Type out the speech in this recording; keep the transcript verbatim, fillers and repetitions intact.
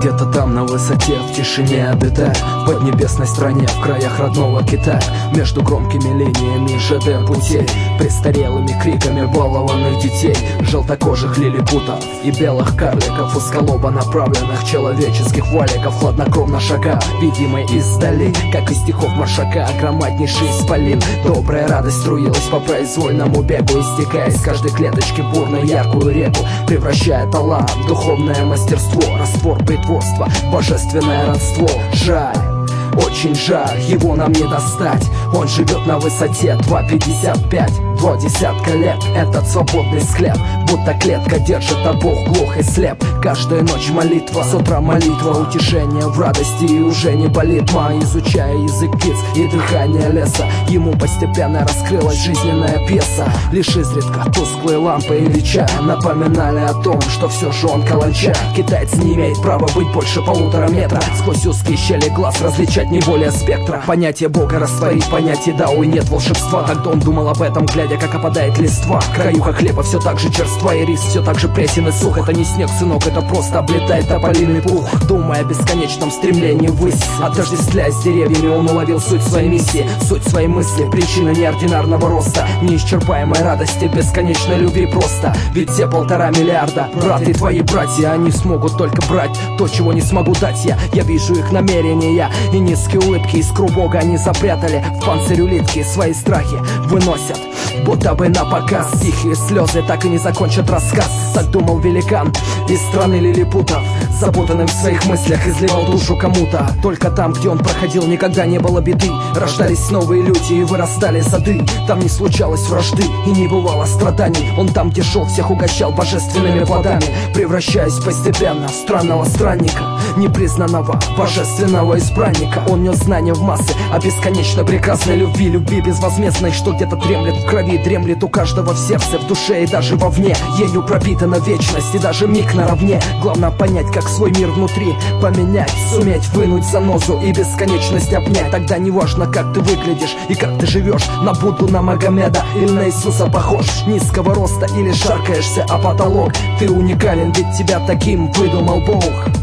Где-то там на высоте, в тишине обитая, в поднебесной стране, в краях родного Китая, между громкими линиями ЖД путей, престарелыми криками балованных детей, желтокожих лилипутов и белых карликов, узколобо направленных человеческих валиков, хладнокровно шага, видимой издали, как из стихов Маршака, громаднейший исполин. Добрая радость струилась по произвольному бегу, истекая из каждой клеточки бурную яркую реку, превращая талант в духовное мастерство, раствор притворства, божественное родство. Жаль, очень жаль, его нам не достать. Он живет на высоте два пятьдесят пять. Два десятка лет этот свободный склеп, будто клетка держит, а Бог глух и слеп. Каждая ночь молитва, с утра молитва, утешение в радости и уже не болит. Ма, изучая язык птиц и дыхание леса, ему постепенно раскрылась жизненная пьеса. Лишь изредка тусклые лампы или чай напоминали о том, что все же он каланча. Китаец не имеет права быть больше полутора метра, сквозь узкие щели глаз различать не более спектра. Понятие Бога растворить, понятие Дао, и нет волшебства. Тогда он думал об этом, глядя, как опадает листва. Краюха хлеба все так же черства, и рис все так же пресен и сух. Это не снег, сынок, это просто облетает тополиный пух. Думая о бесконечном стремлении ввысь, отождествляясь с деревьями, он уловил суть своей миссии, суть своей мысли, причина неординарного роста, неисчерпаемой радости, бесконечной любви просто. Ведь те полтора миллиарда, брат и твои братья, они смогут только брать то, чего не смогу дать я. Я вижу их намерения и низкие улыбки, искру Бога они запрятали в панцирь улитки, свои страхи выносят будто бы на показ. Тихие слезы так и не закончат рассказ. Так думал великан из страны лилипутов, запутанным в своих мыслях изливал душу кому-то. Только там, где он проходил, никогда не было беды. Рождались новые люди и вырастали сады. Там не случалось вражды и не бывало страданий. Он там, где шел, всех угощал божественными плодами, превращаясь постепенно в странного странника, непризнанного божественного избранника. Он нес знания в массы о бесконечно прекрасной любви, любви безвозмездной, что где-то дремлет в крови, дремлет у каждого в сердце, в душе и даже вовне. Ею пропитана вечность и даже миг наравне. Главное понять, как свой мир внутри поменять, суметь вынуть занозу и бесконечность обнять. Тогда не важно, как ты выглядишь и как ты живешь, на Будду, на Магомеда или на Иисуса похож, низкого роста или шаркаешься о потолок. Ты уникален, ведь тебя таким выдумал Бог.